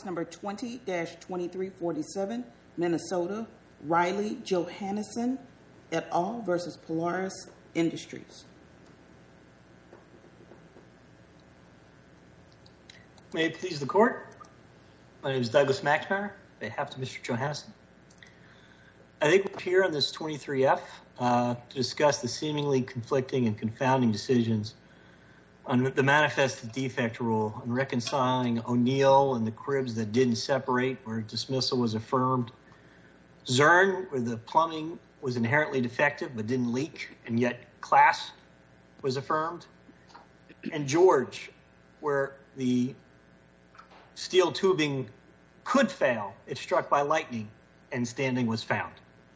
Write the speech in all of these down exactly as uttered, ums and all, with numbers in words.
case number twenty dash twenty-three forty-seven, Minnesota, Riley Johannesson et al. Versus Polaris Industries. May it please the court. My name is Douglas Maxmeyer, on behalf of Mister Johannesson. I think we're here on this twenty-three F uh, to discuss the seemingly conflicting and confounding decisions on the manifest defect rule and reconciling O'Neill and the cribs that didn't separate, where dismissal was affirmed. Zurn, where the plumbing was inherently defective but didn't leak, and yet class was affirmed. And George, where the steel tubing could fail if struck by lightning and standing was found.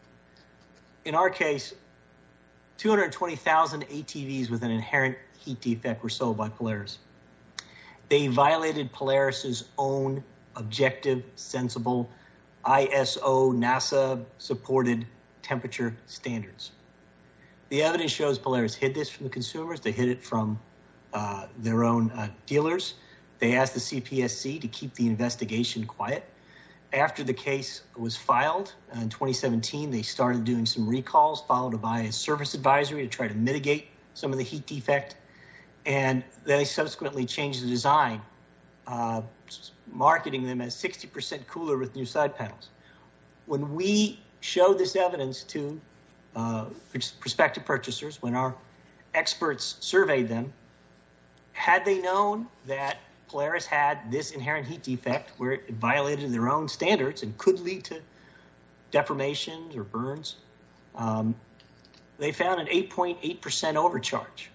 In our case, two hundred twenty thousand A T Vs with an inherent heat defect were sold by Polaris. They violated Polaris's own objective, sensible, I S O, NASA-supported temperature standards. The evidence shows Polaris hid this from the consumers. They hid it from uh, their own uh, dealers. They asked the C P S C to keep the investigation quiet. After the case was filed uh, in twenty seventeen, they started doing some recalls, followed by a service advisory to try to mitigate some of the heat defect. And they subsequently changed the design, uh, marketing them as sixty percent cooler with new side panels. When we showed this evidence to uh, prospective purchasers, when our experts surveyed them, had they known that Polaris had this inherent heat defect where it violated their own standards and could lead to deformations or burns, um, they found an eight point eight percent overcharge.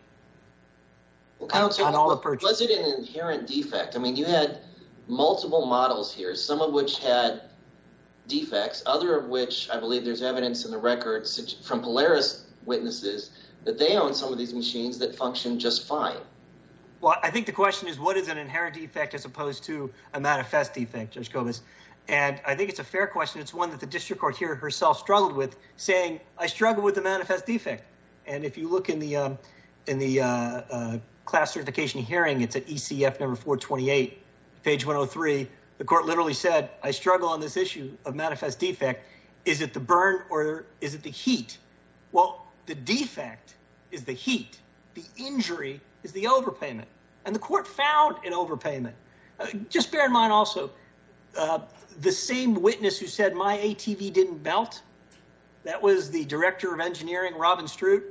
Well, counsel, on all the purchases. Was it an inherent defect? I mean, you had multiple models here, some of which had defects, other of which I believe there's evidence in the records from Polaris witnesses that they own some of these machines that function just fine. Well, I think the question is, what is an inherent defect as opposed to a manifest defect, Judge Kobus? And I think it's a fair question. It's one that the district court here herself struggled with, saying, I struggle with the manifest defect. And if you look in the um, in the uh, uh, class certification hearing, it's at E C F number four twenty-eight, page one oh three. The court literally said, I struggle on this issue of manifest defect. Is it the burn or is it the heat? Well, the defect is the heat. The injury is the overpayment. And the court found an overpayment. Uh, just bear in mind also, uh, the same witness who said my A T V didn't melt, that was the director of engineering, Robin Stroot.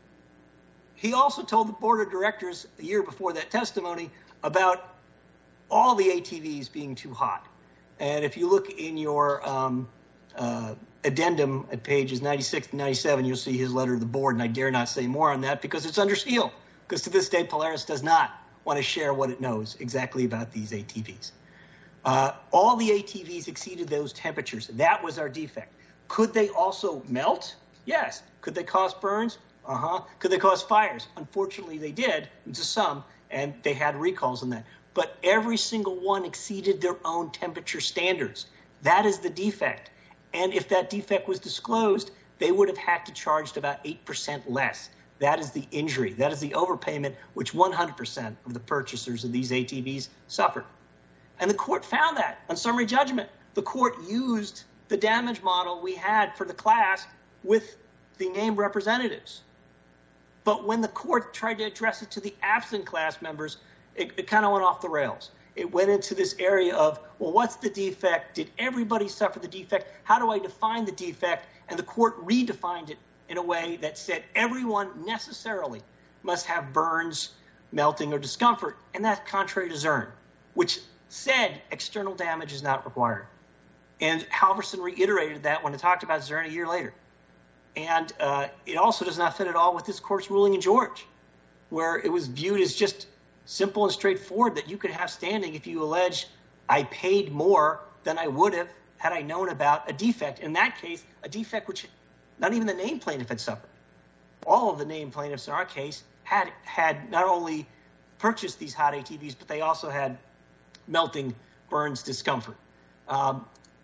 He also told the board of directors a year before that testimony about all the A T Vs being too hot. And if you look in your um, uh, addendum at pages ninety-six to ninety-seven, you'll see his letter to the board, and I dare not say more on that because it's under seal. Because to this day, Polaris does not want to share what it knows exactly about these A T Vs. Uh, all the A T Vs exceeded those temperatures. That was our defect. Could they also melt? Yes. Could they cause burns? Uh-huh. Could they cause fires? Unfortunately, they did, to some, and they had recalls on that. But every single one exceeded their own temperature standards. That is the defect. And if that defect was disclosed, they would have had to charge about eight percent less. That is the injury. That is the overpayment, which one hundred percent of the purchasers of these A T Vs suffered. And the court found that on summary judgment. The court used the damage model we had for the class with the named representatives. But when the court tried to address it to the absent class members, it, it kind of went off the rails. It went into this area of, well, what's the defect? Did everybody suffer the defect? How do I define the defect? And the court redefined it in a way that said everyone necessarily must have burns, melting, or discomfort. And that's contrary to Zurn, which said external damage is not required. And Halverson reiterated that when it talked about Zurn a year later. And uh, it also does not fit at all with this court's ruling in George, where it was viewed as just simple and straightforward that you could have standing if you allege I paid more than I would have had I known about a defect. In that case, a defect which not even the named plaintiff had suffered. All of the named plaintiffs in our case had had not only purchased these hot A T Vs, but they also had melting, burns, discomfort. Um,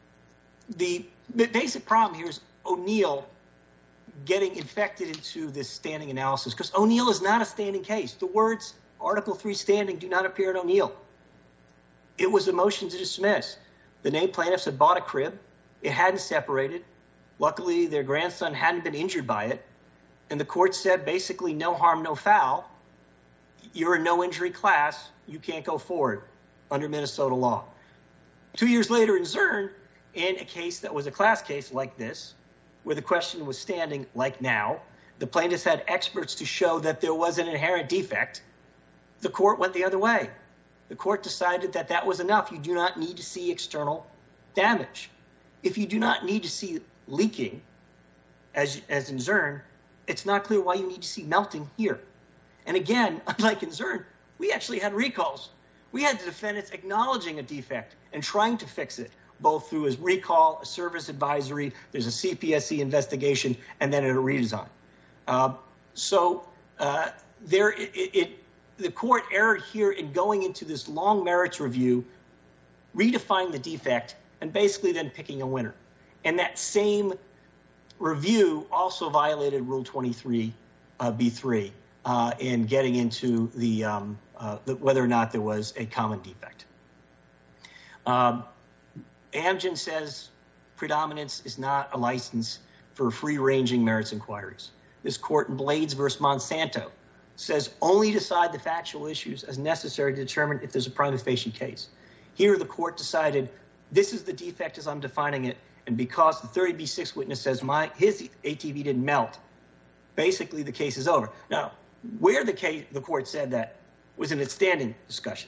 the, the basic problem here is O'Neill getting infected into this standing analysis, because O'Neill is not a standing case. The words Article three standing do not appear in O'Neill. It was a motion to dismiss. The named plaintiffs had bought a crib. It hadn't separated. Luckily, their grandson hadn't been injured by it. And the court said basically no harm, no foul. You're a no-injury class. You can't go forward under Minnesota law. Two years later in Zurn, in a case that was a class case like this, where the question was standing like now, the plaintiffs had experts to show that there was an inherent defect. The court went the other way. The court decided that that was enough. You do not need to see external damage. If you do not need to see leaking, as, as in Zurn, it's not clear why you need to see melting here. And again, unlike in Zurn, we actually had recalls. We had the defendants acknowledging a defect and trying to fix it, both through a recall, a service advisory, there's a C P S C investigation, and then a redesign. Uh, so uh, there, it, it, the court erred here in going into this long merits review, redefining the defect, and basically then picking a winner. And that same review also violated Rule twenty-three B three uh, in getting into the, um, uh, the whether or not there was a common defect. Um, Amgen says predominance is not a license for free-ranging merits inquiries. This court in Blades versus Monsanto says only decide the factual issues as necessary to determine if there's a prima facie case. Here, the court decided this is the defect as I'm defining it, and because the thirty B six witness says my his A T V didn't melt, basically the case is over. Now, where the case the court said that was in its standing discussion.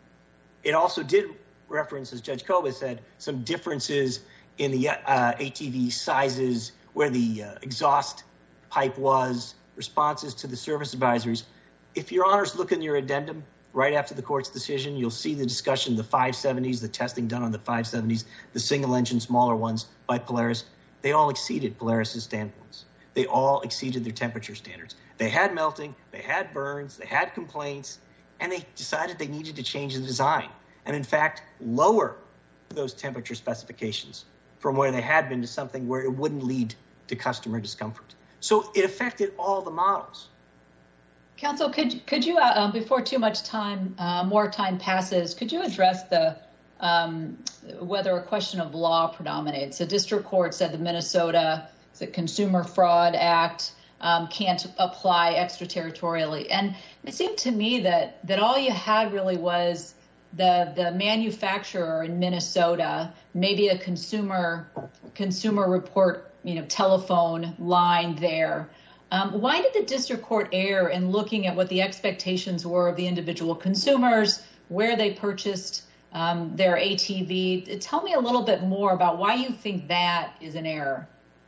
It also did reference, as Judge Kobus said, some differences in the uh, A T V sizes, where the uh, exhaust pipe was, responses to the service advisories. If your honors look in your addendum right after the court's decision, you'll see the discussion of the five seventies, the testing done on the five seventies, the single engine smaller ones by Polaris. They all exceeded Polaris's standpoints. They all exceeded their temperature standards. They had melting, they had burns, they had complaints, and they decided they needed to change the design. And in fact, lower those temperature specifications from where they had been to something where it wouldn't lead to customer discomfort. So it affected all the models. Counsel, could could you, uh, before too much time, uh, more time passes, could you address the um, whether a question of law predominates? The district court said the Minnesota the Consumer Fraud Act um, can't apply extraterritorially, and it seemed to me that that all you had really was the the manufacturer in Minnesota, maybe a consumer consumer report, you know, telephone line there. Um, why did the district court err in looking at what the expectations were of the individual consumers, where they purchased um, their A T V? Tell me a little bit more about why you think that is an error.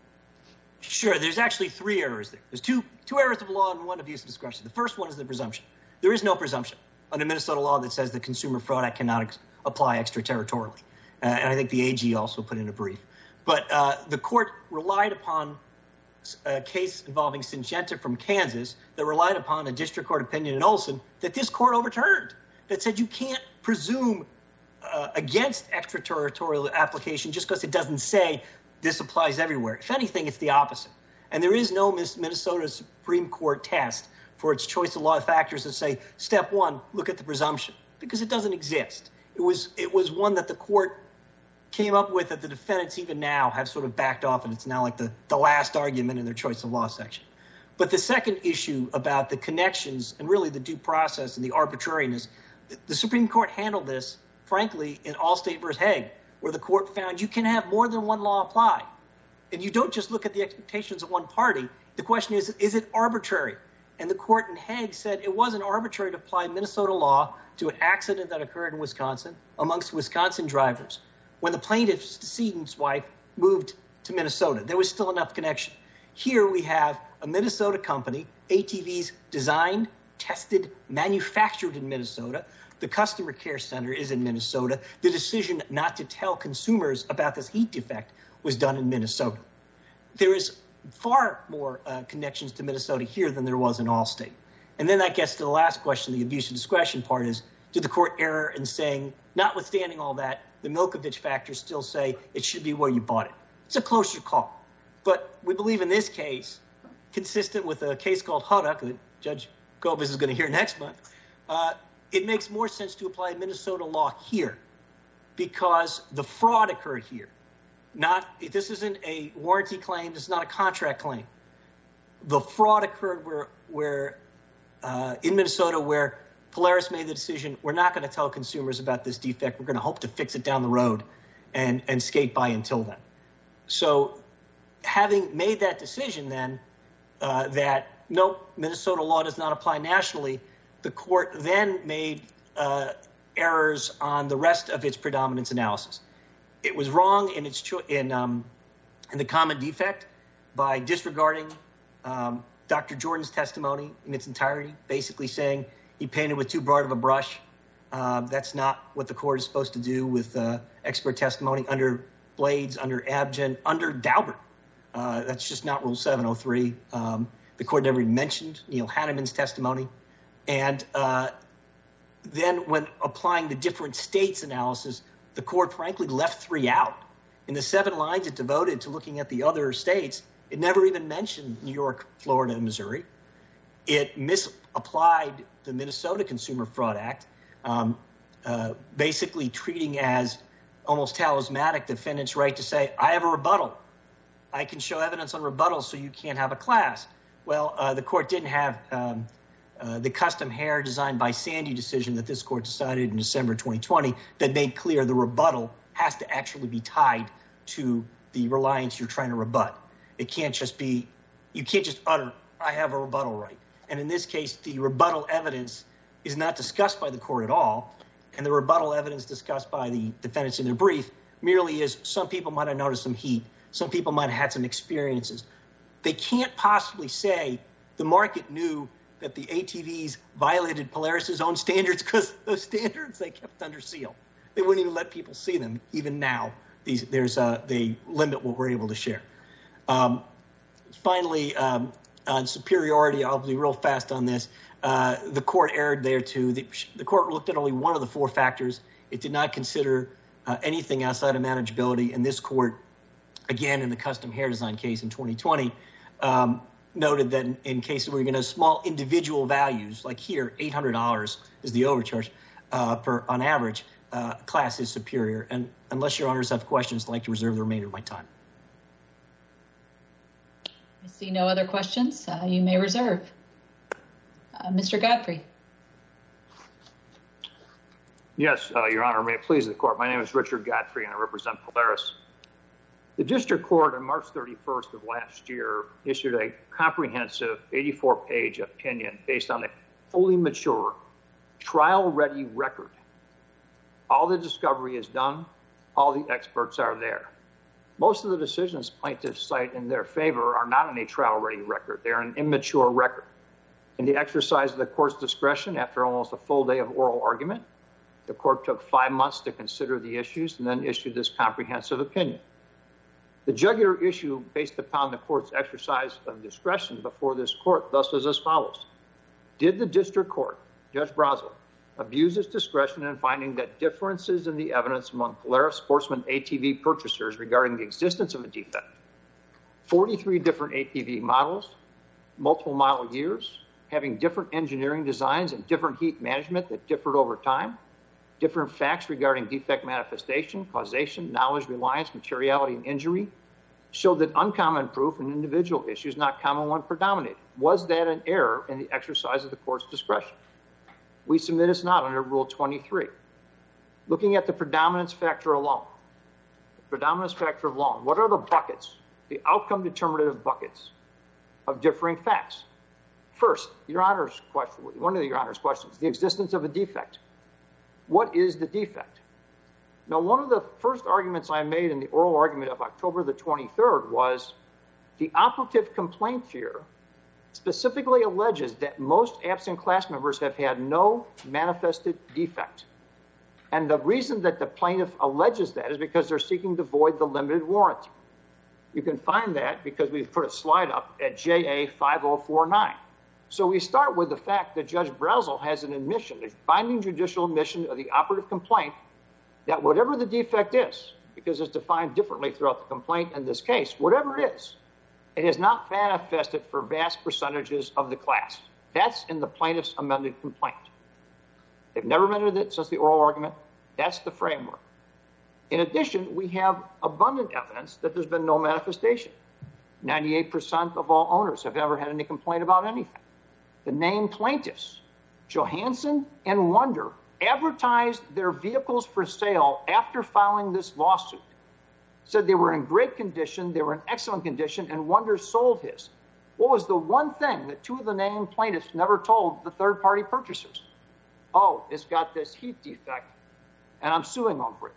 Sure. There's actually three errors there. There's two two errors of law and one abuse of discretion. The first one is the presumption. There is no presumption under Minnesota law that says the Consumer Fraud Act cannot ex- apply extraterritorially. Uh, and I think the A G also put in a brief. But uh, the court relied upon a case involving Syngenta from Kansas that relied upon a district court opinion in Olson that this court overturned, that said you can't presume uh, against extraterritorial application just because it doesn't say this applies everywhere. If anything, it's the opposite. And there is no Minnesota Supreme Court test for its choice of law factors that say, step one, look at the presumption, because it doesn't exist. It was it was one that the court came up with that the defendants even now have sort of backed off, and it's now like the, the last argument in their choice of law section. But the second issue about the connections and really the due process and the arbitrariness, the Supreme Court handled this, frankly, in Allstate versus Hague, where the court found you can have more than one law apply. And you don't just look at the expectations of one party. The question is, is it arbitrary? And the court in Hague said it wasn't arbitrary to apply Minnesota law to an accident that occurred in Wisconsin amongst Wisconsin drivers when the plaintiff's decedent's wife moved to Minnesota. There was still enough connection. Here we have a Minnesota company, A T Vs designed, tested, manufactured in Minnesota. The customer care center is in Minnesota. The decision not to tell consumers about this heat defect was done in Minnesota. There is far more uh, connections to Minnesota here than there was in Allstate. And then that gets to the last question, the abuse of discretion part is, did the court err in saying, notwithstanding all that, the Milkovich factors still say it should be where you bought it? It's a closer call. But we believe in this case, consistent with a case called Huddock that Judge Kobus is going to hear next month, uh, it makes more sense to apply Minnesota law here because the fraud occurred here. Not this isn't a warranty claim. This is not a contract claim. The fraud occurred where where uh, in Minnesota where Polaris made the decision, we're not going to tell consumers about this defect. We're going to hope to fix it down the road and, and skate by until then. So having made that decision then uh, that, nope, Minnesota law does not apply nationally, the court then made uh, errors on the rest of its predominance analysis. It was wrong in its cho- in um, in the common defect by disregarding um, Doctor Jordan's testimony in its entirety, basically saying he painted with too broad of a brush. Uh, that's not what the court is supposed to do with uh, expert testimony under Blades, under Abgen, under Daubert. Uh, that's just not Rule seven oh three. Um, the court never even mentioned Neil Hanneman's testimony. And uh, then when applying the different states analysis, the court frankly left three out. In the seven lines it devoted to looking at the other states, it never even mentioned New York, Florida, and Missouri. It misapplied the Minnesota Consumer Fraud Act, um, uh, basically treating as almost talismanic defendants' right to say, I have a rebuttal. I can show evidence on rebuttal, so you can't have a class. Well, uh, the court didn't have um, uh, the custom hair designed by Sandy decision that this court decided in December twenty twenty that made clear the rebuttal has to actually be tied to the reliance you're trying to rebut. It can't just be, you can't just utter, I have a rebuttal right. And in this case, the rebuttal evidence is not discussed by the court at all. And the rebuttal evidence discussed by the defendants in their brief merely is some people might have noticed some heat. Some people might have had some experiences. They can't possibly say the market knew that the A T Vs violated Polaris's own standards because those standards they kept under seal. They wouldn't even let people see them. Even now, these, there's a, they limit what we're able to share. Um, finally, um, on superiority, I'll be real fast on this. Uh, the court erred there too. The, the court looked at only one of the four factors. It did not consider uh, anything outside of manageability. And this court, again, in the custom hair design case in twenty twenty, um, noted that in, in cases where you're going to have small individual values, like here, eight hundred dollars is the overcharge uh, per on average, uh, class is superior. And unless your honors have questions, I'd like to reserve the remainder of my time. I see no other questions. Uh, you may reserve. Uh, Mister Godfrey. Yes, uh, Your Honor, may it please the court. My name is Richard Godfrey, and I represent Polaris. The district court on March thirty-first of last year issued a comprehensive eighty-four page opinion based on a fully mature, trial-ready record. All the discovery is done. All the experts are there. Most of the decisions plaintiffs cite in their favor are not in a trial-ready record. They're an immature record. In the exercise of the court's discretion, after almost a full day of oral argument, the court took five months to consider the issues and then issued this comprehensive opinion. The jugular issue based upon the court's exercise of discretion before this court thus is as follows. Did the district court, Judge Brazel, abuse its discretion in finding that differences in the evidence among Polaris Sportsman A T V purchasers regarding the existence of a defect, forty-three different A T V models, multiple model years, having different engineering designs and different heat management that differed over time, different facts regarding defect manifestation, causation, knowledge, reliance, materiality, and injury, showed that uncommon proof and individual issues, not common one, predominated. Was that an error in the exercise of the court's discretion? We submit it's not under Rule twenty-three. Looking at the predominance factor alone, the predominance factor alone, what are the buckets, the outcome determinative buckets of differing facts? First, Your Honor's question, one of Your Honor's questions, the existence of a defect. What is the defect? Now, one of the first arguments I made in the oral argument of October the twenty-third was the operative complaint here specifically alleges that most absent class members have had no manifested defect. And the reason that the plaintiff alleges that is because they're seeking to void the limited warranty. You can find that because we've put a slide up at J A five oh four nine. So we start with the fact that Judge Brazel has an admission, a binding judicial admission of the operative complaint, that whatever the defect is, because it's defined differently throughout the complaint in this case, whatever it is, it is not manifested for vast percentages of the class. That's in the plaintiff's amended complaint. They've never amended it since the oral argument. That's the framework. In addition, we have abundant evidence that there's been no manifestation. ninety-eight percent of all owners have ever had any complaint about anything. The named plaintiffs, Johansson and Wonder, advertised their vehicles for sale after filing this lawsuit. Said they were in great condition, they were in excellent condition, and Wonder sold his. What was the one thing that two of the named plaintiffs never told the third-party purchasers? Oh, it's got this heat defect, and I'm suing over it.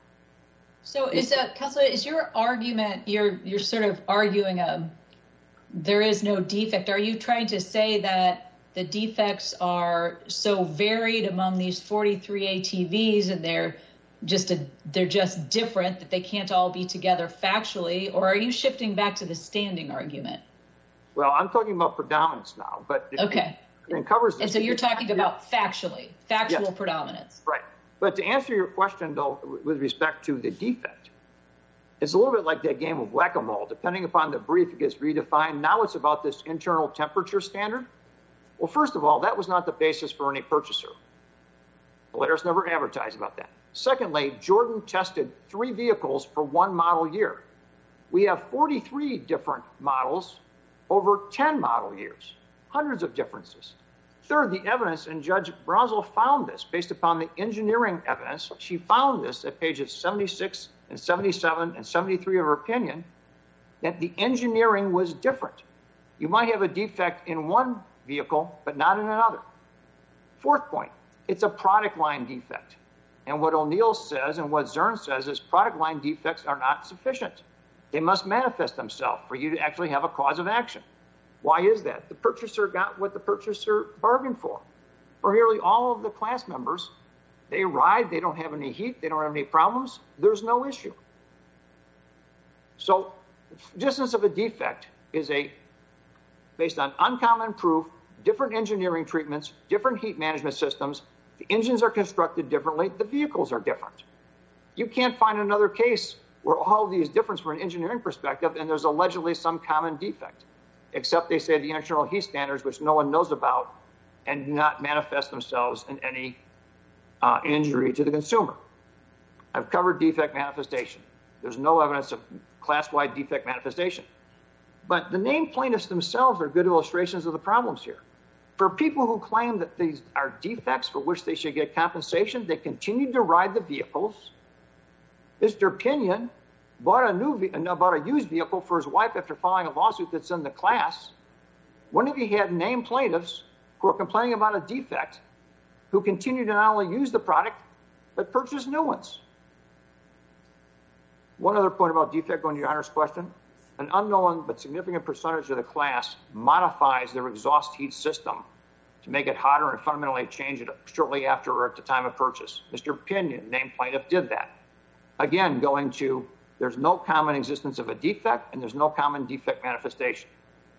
So, is that, Counselor, is your argument, you're you're sort of arguing a, there is no defect. Are you trying to say that the defects are so varied among these forty-three A T Vs and they're just a, they're just different, that they can't all be together factually, or are you shifting back to the standing argument? Well, I'm talking about predominance now, but it, okay. it, it covers this. And so you're talking about factually, factual yes. predominance. Right. But to answer your question, though, with respect to the defect, it's a little bit like that game of whack-a-mole. Depending upon the brief, it gets redefined. Now it's about this internal temperature standard. Well, first of all, that was not the basis for any purchaser. Polaris never advertised about that. Secondly, Jordan tested three vehicles for one model year. We have forty-three different models over ten model years, hundreds of differences. Third, the evidence, and Judge Brazel found this based upon the engineering evidence. She found this at pages seventy-six and seventy-seven and seventy-three of her opinion, that the engineering was different. You might have a defect in one vehicle, but not in another. Fourth point, it's a product line defect. And what O'Neill says and what Zern says is product line defects are not sufficient. They must manifest themselves for you to actually have a cause of action. Why is that? The purchaser got what the purchaser bargained for. For nearly all of the class members, they ride, they don't have any heat, they don't have any problems, there's no issue. So distance of a defect is a based on uncommon proof, different engineering treatments, different heat management systems. The engines are constructed differently, the vehicles are different. You can't find another case where all of these different from an engineering perspective and there's allegedly some common defect, except they say the internal heat standards, which no one knows about, and do not manifest themselves in any uh, injury to the consumer. I've covered defect manifestation. There's no evidence of class-wide defect manifestation. But the named plaintiffs themselves are good illustrations of the problems here. For people who claim that these are defects for which they should get compensation, they continue to ride the vehicles. Mister Pinion bought a new bought a used vehicle for his wife after filing a lawsuit that's in the class. When have you had named plaintiffs who are complaining about a defect who continue to not only use the product, but purchase new ones? One other point about defect, going to your Honor's question. An unknown but significant percentage of the class modifies their exhaust heat system to make it hotter and fundamentally change it shortly after or at the time of purchase. Mister Pinion, named plaintiff, did that. Again, going to, there's no common existence of a defect and there's no common defect manifestation.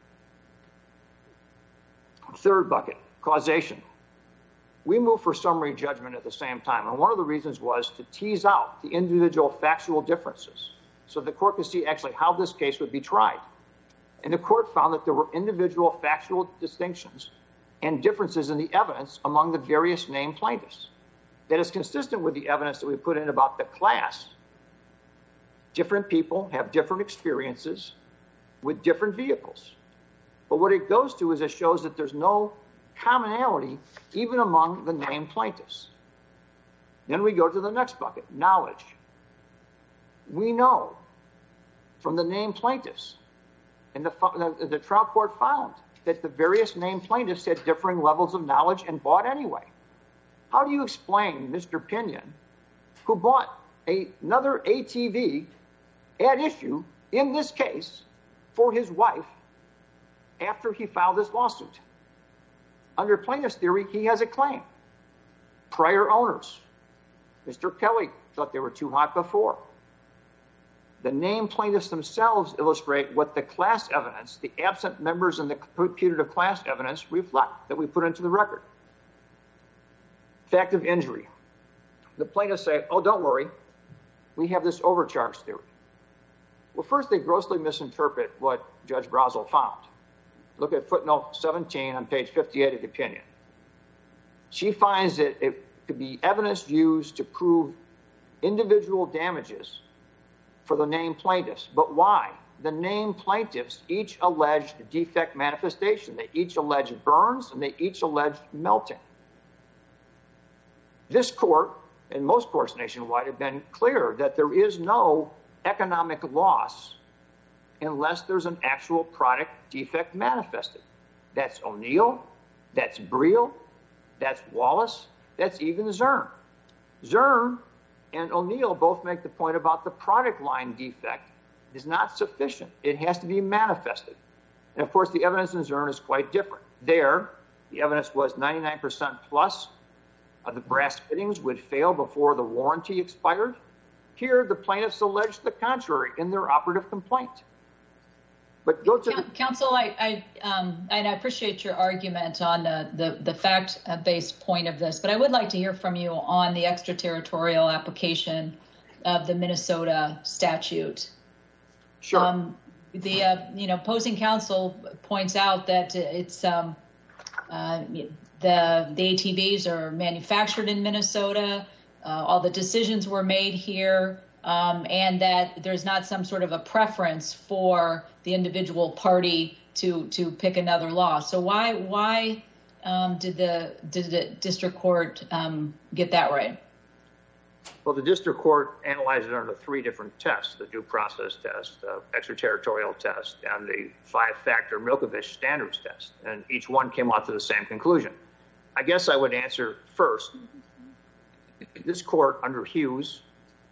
Third bucket, causation. We moved for summary judgment at the same time, and one of the reasons was to tease out the individual factual differences so the court could see actually how this case would be tried. And the court found that there were individual factual distinctions and differences in the evidence among the various named plaintiffs. That is consistent with the evidence that we put in about the class. Different people have different experiences with different vehicles. But what it goes to is it shows that there's no commonality even among the named plaintiffs. Then we go to the next bucket, knowledge. We know from the named plaintiffs, and the, the, the trial court found that the various named plaintiffs had differing levels of knowledge and bought anyway. How do you explain Mister Pinion, who bought a, another A T V at issue in this case for his wife after he filed this lawsuit? Under plaintiff's theory, he has a claim. Prior owners. Mister Kelly thought they were too hot before. The named plaintiffs themselves illustrate what the class evidence, the absent members in the putative class evidence reflect that we put into the record. Fact of injury. The plaintiffs say, oh, don't worry, we have this overcharge theory. Well, first, they grossly misinterpret what Judge Brazel found. Look at footnote seventeen on page fifty-eight of the opinion. She finds that it could be evidence used to prove individual damages for the named plaintiffs. But why? The named plaintiffs each alleged defect manifestation. They each alleged burns, and they each alleged melting. This court, and most courts nationwide, have been clear that there is no economic loss unless there's an actual product defect manifested. That's O'Neill, that's Briel, that's Wallace, that's even Zurn. Zurn and O'Neill both make the point about the product line defect is not sufficient. It has to be manifested. And of course, the evidence in Zurn is quite different. There, the evidence was ninety-nine percent plus of the brass fittings would fail before the warranty expired. Here, the plaintiffs alleged the contrary in their operative complaint. But go to counsel. I I, um, and I appreciate your argument on uh, the the fact-based point of this, but I would like to hear from you on the extraterritorial application of the Minnesota statute. Sure. Um, the uh, you know opposing counsel points out that it's um, uh, the the A T Vs are manufactured in Minnesota. Uh, all the decisions were made here. Um, and that there's not some sort of a preference for the individual party to to pick another law. So why why um, did the did the district court um, get that right? Well, the district court analyzed it under three different tests: the due process test, the extraterritorial test, and the five-factor Milkovich standards test. And each one came out to the same conclusion. I guess I would answer first. This court under Hughes,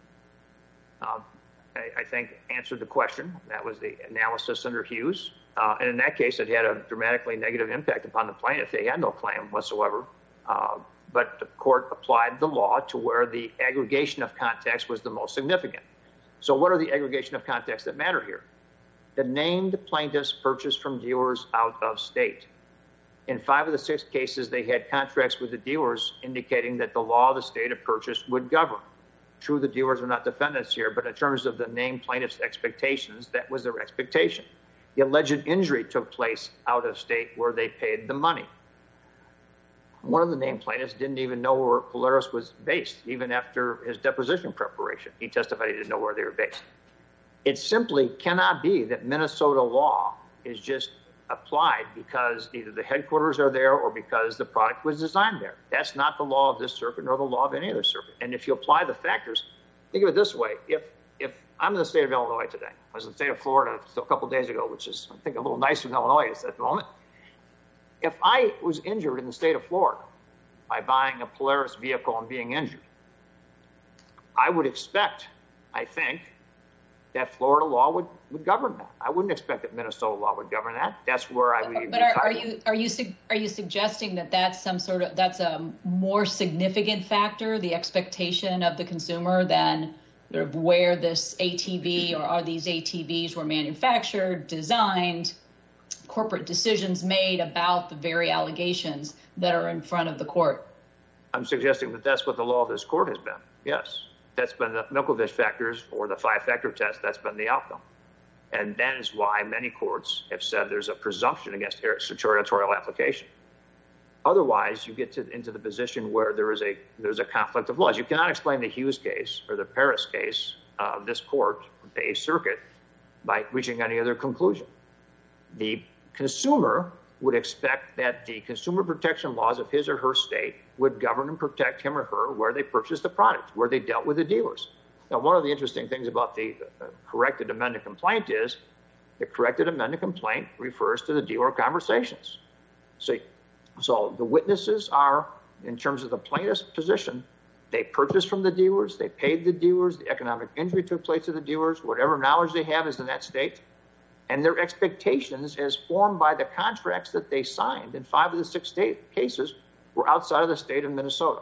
Uh, I, I think, answered the question. That was the analysis under Hughes. Uh, and in that case, it had a dramatically negative impact upon the plaintiff. They had no claim whatsoever. Uh, but the court applied the law to where the aggregation of context was the most significant. So what are the aggregation of context that matter here? The named plaintiffs purchased from dealers out of state. In five of the six cases, they had contracts with the dealers indicating that the law of the state of purchase would govern. True, the dealers are not defendants here, but in terms of the named plaintiff's expectations, that was their expectation. The alleged injury took place out of state where they paid the money. One of the named plaintiffs didn't even know where Polaris was based, even after his deposition preparation. He testified he didn't know where they were based. It simply cannot be that Minnesota law is just applied because either the headquarters are there or because the product was designed there. That's not the law of this circuit nor the law of any other circuit. And if you apply the factors, think of it this way. If if I'm in the state of Illinois today, I was in the state of Florida a couple of days ago, which is, I think, a little nicer than Illinois is at the moment. If I was injured in the state of Florida by buying a Polaris vehicle and being injured, I would expect, I think, that Florida law would, would govern that. I wouldn't expect that Minnesota law would govern that. That's where I would. But are, are you are you are you suggesting that that's some sort of that's a more significant factor, the expectation of the consumer, than sort of where this A T V or are these A T Vs were manufactured, designed, corporate decisions made about the very allegations that are in front of the court? I'm suggesting that that's what the law of this court has been. Yes. That's been the Milkovich factors or the five-factor test. That's been the outcome. And that is why many courts have said there's a presumption against extraterritorial application. Otherwise, you get to, into the position where there is a there's a conflict of laws. You cannot explain the Hughes case or the Paris case of this court, the Eighth Circuit, by reaching any other conclusion. The consumer would expect that the consumer protection laws of his or her state would govern and protect him or her where they purchased the product, where they dealt with the dealers. Now, one of the interesting things about the uh, corrected amended complaint is the corrected amended complaint refers to the dealer conversations. So, so the witnesses are, in terms of the plaintiff's position, they purchased from the dealers, they paid the dealers, the economic injury took place to the dealers, whatever knowledge they have is in that state. And their expectations, as formed by the contracts that they signed in five of the six state cases, were outside of the state of Minnesota.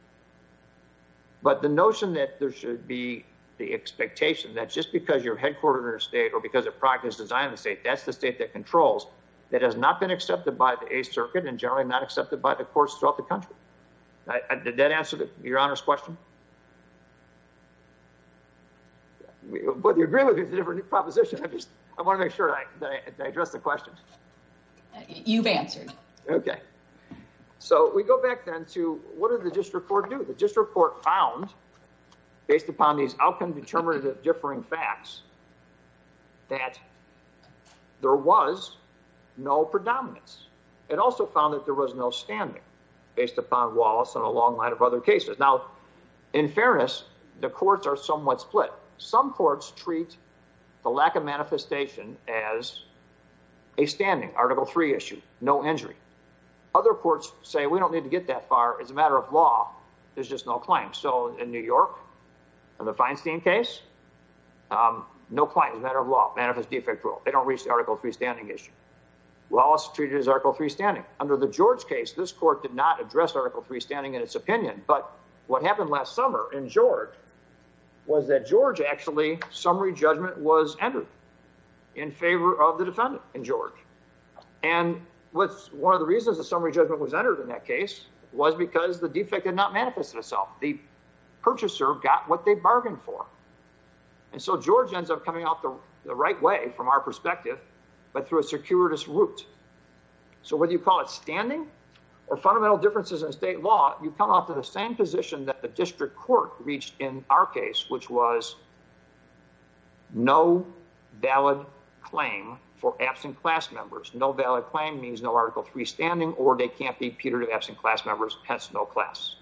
But the notion that there should be the expectation that just because you're headquartered in a state or because a product is designed in the state, that's the state that controls, that has not been accepted by the Eighth Circuit and generally not accepted by the courts throughout the country. I, I, did that answer the, Your Honor's question? Whether you agree with me is a different proposition. I just I want to make sure that I, that I, that I address the question. You've answered. Okay. So we go back then to what did the district court do? The district court found based upon these outcome determinative differing facts, that there was no predominance. It also found that there was no standing based upon Wallace and a long line of other cases. Now, in fairness, the courts are somewhat split. Some courts treat the lack of manifestation as a standing Article three issue, no injury. Other courts say we don't need to get that far. As a matter of law, there's just no claim. So in New York, in the Feinstein case, um, no claim as a matter of law, manifest defect rule. They don't reach the Article three standing issue. Wallace treated it as Article three standing. Under the George case, this court did not address Article three standing in its opinion, but what happened last summer in George was that George actually, summary judgment was entered in favor of the defendant in George. And what's one of the reasons the summary judgment was entered in that case was because the defect had not manifested itself. The purchaser got what they bargained for. And so George ends up coming out the, the right way from our perspective, but through a circuitous route. So whether you call it standing or fundamental differences in state law, you come out to the same position that the district court reached in our case, which was no valid claim for absent class members. No valid claim means no Article three standing, or they can't be putative absent class members, hence no class.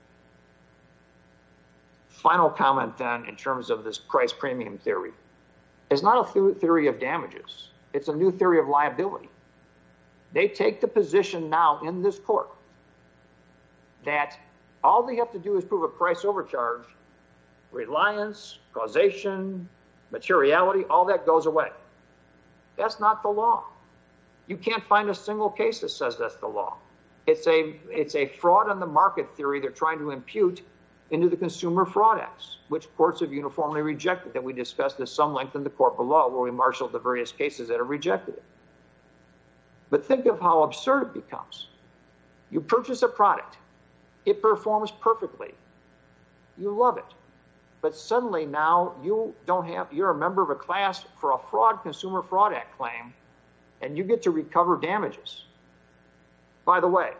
Final comment then in terms of this price premium theory. It's not a th- theory of damages. It's a new theory of liability. They take the position now in this court that all they have to do is prove a price overcharge, reliance, causation, materiality, all that goes away. That's not the law. You can't find a single case that says that's the law. It's a, it's a fraud on the market theory they're trying to impute into the Consumer Fraud Acts, which courts have uniformly rejected, that we discussed at some length in the court below, where we marshaled the various cases that have rejected it. But think of how absurd it becomes. You purchase a product. It performs perfectly. You love it. But suddenly now you don't have, you're a member of a class for a fraud, Consumer Fraud Act claim, and you get to recover damages. By the way,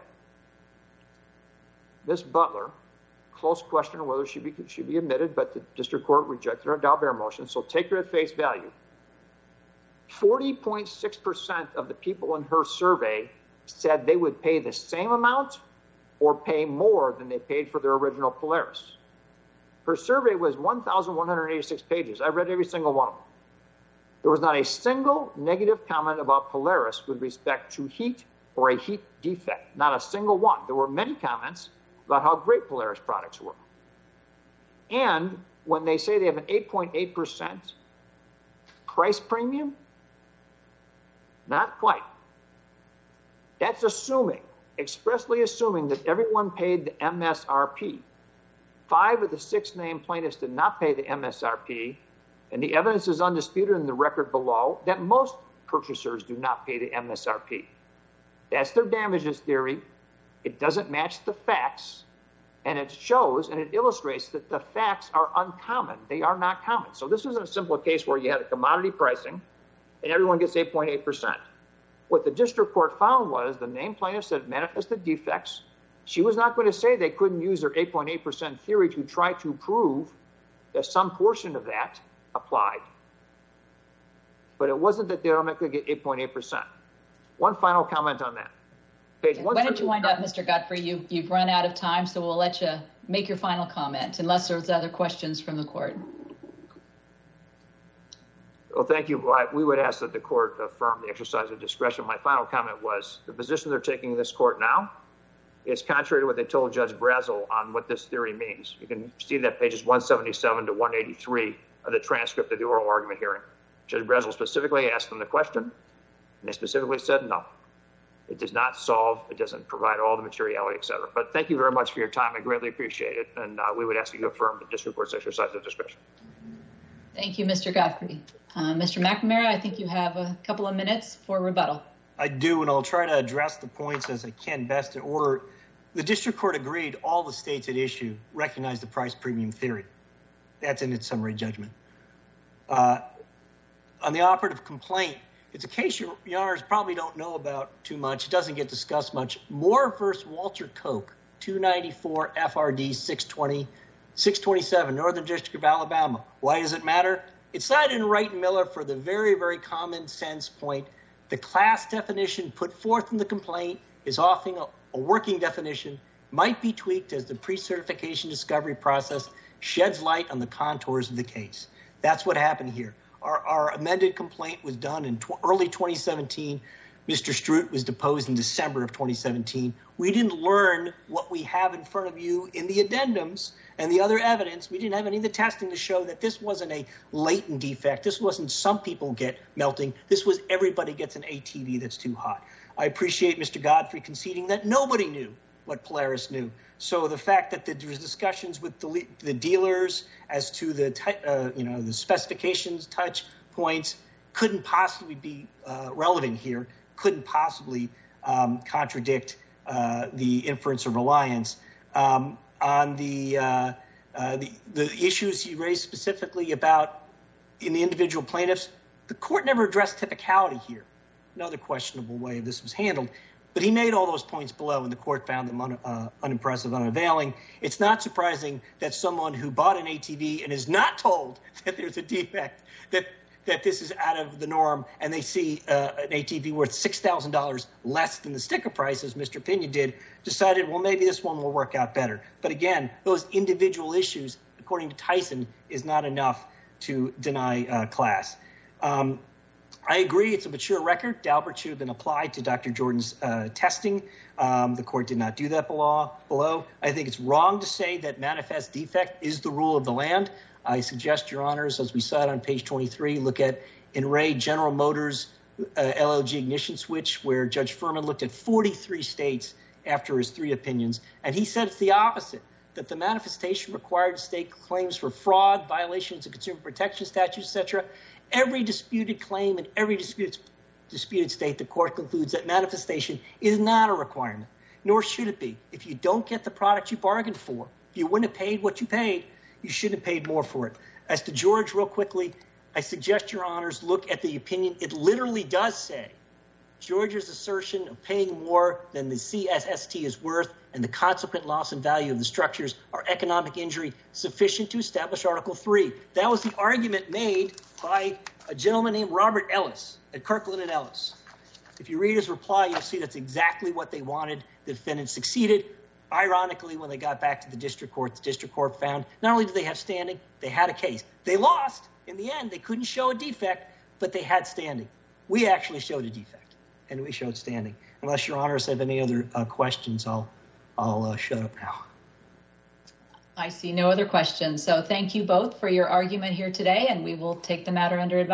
Miz Butler, close question whether she be, should be admitted, but the district court rejected her Daubert motion, so take her at face value. forty point six percent of the people in her survey said they would pay the same amount or pay more than they paid for their original Polaris. Her survey was one thousand one hundred eighty-six pages. I read every single one of them. There was not a single negative comment about Polaris with respect to heat or a heat defect. Not a single one. There were many comments about how great Polaris products were. And when they say they have an eight point eight percent price premium, not quite. That's assuming, expressly assuming that everyone paid the M S R P. Five of the six named plaintiffs did not pay the M S R P, and the evidence is undisputed in the record below that most purchasers do not pay the M S R P. That's their damages theory. It doesn't match the facts, and it shows and it illustrates that the facts are uncommon. They are not common. So this isn't a simple case where you had a commodity pricing and everyone gets eight point eight percent. What the district court found was the named plaintiffs had manifested defects. She was not going to say they couldn't use their eight point eight percent theory to try to prove that some portion of that applied. But it wasn't that they automatically get eight point eight percent. One final comment on that. Page Why don't you wind up, Mister Godfrey? You, you've run out of time, so we'll let you make your final comment, unless there's other questions from the court. Well, thank you. We would ask that the court affirm the exercise of discretion. My final comment was the position they're taking in this court now is contrary to what they told Judge Brazel on what this theory means. You can see that pages one seventy-seven to one eighty-three of the transcript of the oral argument hearing. Judge Brazel specifically asked them the question, and they specifically said no. It does not solve, it doesn't provide all the materiality, et cetera. But thank you very much for your time. I greatly appreciate it. And uh, we would ask you to affirm the district court's exercise of discretion. Thank you, Mister Godfrey. Uh, Mister McNamara, I think you have a couple of minutes for rebuttal. I do, and I'll try to address the points as I can best in order. The district court agreed all the states at issue recognize the price premium theory. That's in its summary judgment. Uh, on the operative complaint, it's a case your, your honors probably don't know about too much. It doesn't get discussed much. Moore versus Walter Koch, two ninety-four F R D six twenty, six twenty-seven, Northern District of Alabama. Why does it matter? It's cited in Wright and Miller for the very, very common sense point. The class definition put forth in the complaint is often a, a working definition, might be tweaked as the pre-certification discovery process sheds light on the contours of the case. That's what happened here. Our, our amended complaint was done in tw- early twenty seventeen. Mister Stroot was deposed in December of twenty seventeen. We didn't learn what we have in front of you in the addendums and the other evidence. We didn't have any of the testing to show that this wasn't a latent defect. This wasn't some people get melting. This was everybody gets an A T V that's too hot. I appreciate Mister Godfrey conceding that nobody knew what Polaris knew. So the fact that there was discussions with the, the dealers as to the uh, you know the specifications, touch points, couldn't possibly be uh, relevant here. Couldn't possibly um, contradict uh, the inference of reliance. Um, on the, uh, uh, the the issues he raised specifically about in the individual plaintiffs, the court never addressed typicality here. Another questionable way this was handled. But he made all those points below, and the court found them un, uh, unimpressive, unavailing. It's not surprising that someone who bought an A T V and is not told that there's a defect, that that this is out of the norm, and they see uh, an A T V worth six thousand dollars less than the sticker price, as Mister Pena did, decided, well, maybe this one will work out better. But again, those individual issues, according to Tyson, is not enough to deny uh, class. Um, I agree it's a mature record. Daubert should have been applied to Doctor Jordan's uh, testing. Um, the court did not do that below, below. I think it's wrong to say that manifest defect is the rule of the land. I suggest, Your Honors, as we said on page twenty-three, look at In Re General Motors uh, L L G ignition switch, where Judge Furman looked at forty-three states after his three opinions, and he said it's the opposite, that the manifestation required to state claims for fraud, violations of consumer protection statutes, et cetera. Every disputed claim in every disputed, disputed state, the court concludes that manifestation is not a requirement, nor should it be. If you don't get the product you bargained for, if you wouldn't have paid what you paid, you shouldn't have paid more for it. As to George, real quickly, I suggest, Your Honors, look at the opinion. It literally does say George's assertion of paying more than the C S S T is worth and the consequent loss in value of the structures are economic injury sufficient to establish Article three. That was the argument made by a gentleman named Robert Ellis at Kirkland and Ellis. If you read his reply, you'll see that's exactly what they wanted. The defendant succeeded. Ironically, when they got back to the district court, the district court found not only did they have standing, they had a case. They lost. In the end, they couldn't show a defect, but they had standing. We actually showed a defect, and we showed standing. Unless Your Honors have any other uh, questions, I'll, I'll uh, shut up now. I see no other questions. So thank you both for your argument here today, and we will take the matter under advisement.